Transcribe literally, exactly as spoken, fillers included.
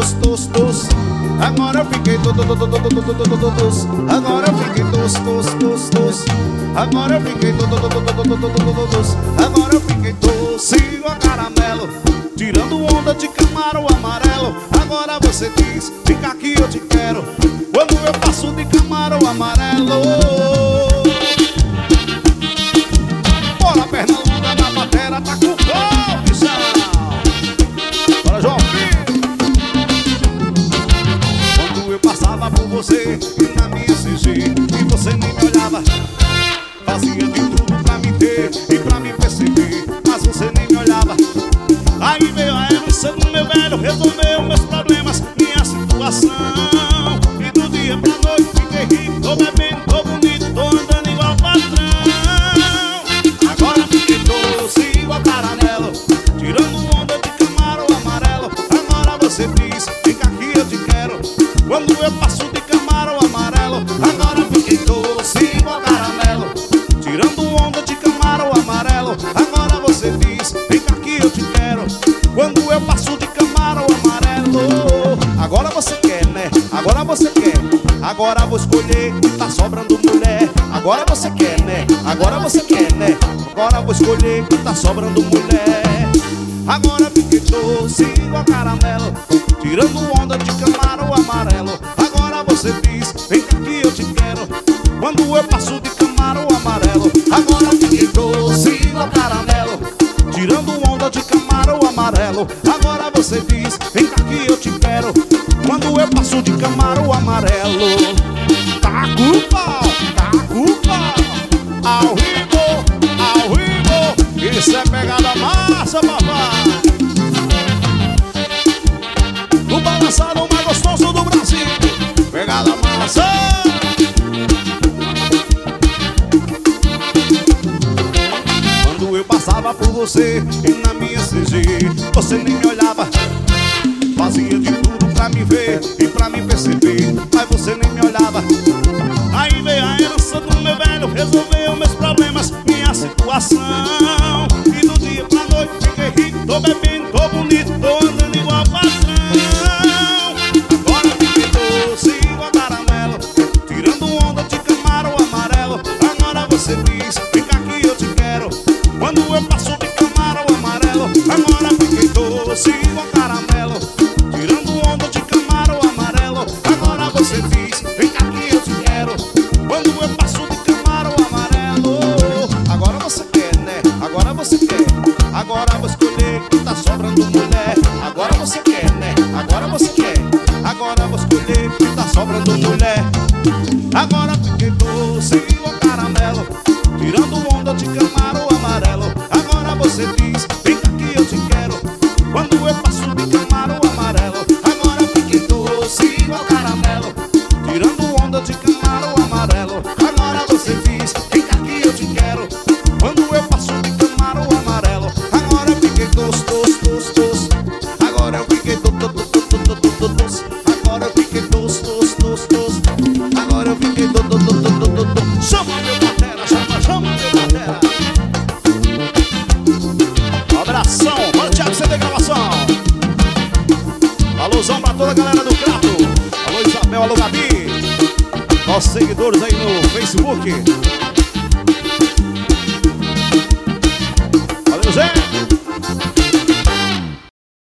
tos, tos, tos. Agora eu fiquei tos, tos, tos, tos, tos, tos. Agora eu fiquei tos, tos, tos, tos. Agora eu fiquei tos, tos, tos, tos, tos, tos. Agora eu fiquei tos, igual caramelo, tirando onda de camarão amarelo. Agora você diz, fica aqui eu te quero, quando eu passo de camarão amarelo. Bora, perna longa na batera, tá com fome, João. Bora, João Filho. Quando eu passava por você e na minha C G, e você nem me olhava, fazia de tudo pra me ter e pra me perceber, mas você nem me olhava. Aí veio a emoção do meu velho, resolveu meus problemas, minha situação. E do dia pra noite fiquei rico, tô bebendo, tô bonito, tô andando igual patrão. Agora fiquei doce igual caramelo, tirando onda de camarão amarelo. Agora você diz, fica aqui eu te quero, quando eu passo de camarão amarelo. Agora fiquei doce igual caramelo, tirando onda de camarão amarelo. Agora você diz, fica aqui eu te quero, quando eu passo de camarão amarelo. Agora você quer, né? Agora você quer. Agora vou escolher que tá sobrando mulher. Agora você quer, né? Agora você quer, né? Agora vou escolher que tá sobrando mulher. Agora fiquei doce igual caramelo, tirando onda de camarão amarelo. Agora você diz, vem aqui eu te quero, quando eu passo de camarão amarelo. Agora fiquei doce igual caramelo, tirando onda de camarão amarelo. Agora você diz, vem aqui eu te quero, quando eu passo de camarão amarelo. Tá culpa, tá culpa, ao vivo, ao vivo. Isso é pegada massa, papai. No balançado mais gostoso do Brasil, pegada massa. Quando eu passava por você e na minha C G, você nem me olhava, fazia de tudo pra me ver e pra me perceber, mas você nem me olhava. Aí veio a herança do meu velho, resolveu meus problemas, minha situação. E do dia pra noite fiquei rico, tô bebendo, tô bonito, tô andando igual patrão. Agora fiquei doce igual caramelo, tirando onda de camarão amarelo. Agora você diz, fica aqui eu te quero, quando eu passo de camarão amarelo. Agora fiquei doce igual caramelo, tirando onda de camarão amarelo. Agora você diz, fica aqui eu te quero, quando eu passo de camarão amarelo. Agora você quer, né? Agora você quer. Agora vou escolher que tá sobrando mulher. Agora você quer, né? Agora você quer. Agora vou escolher que tá sobrando mulher. Agora fiquei doce igual caramelo, tirando onda de camarão amarelo. Agora você diz, vem aqui eu te quero, quando eu passo de camarão amarelo. Agora fiquei doce igual caramelo, tirando onda de camarão amarelo. Agora você diz, vem aqui eu te quero, quando eu passo de camarão amarelo. Agora fiquei doce, doce, doce, doce. Agora eu fiquei doce, doce, doce, doce, doce. Agora eu fiquei doce, doce, doce, doce. Agora eu fiquei doce, doce, doce, doce, doce. Chama meu batera, chama, chama meu batera. Abração, bora Thiago C D Gravação. Alôzão pra toda a galera do Crato. Alô Isabel, alô Gabi, nossos seguidores aí no Facebook. Valeu, Zé.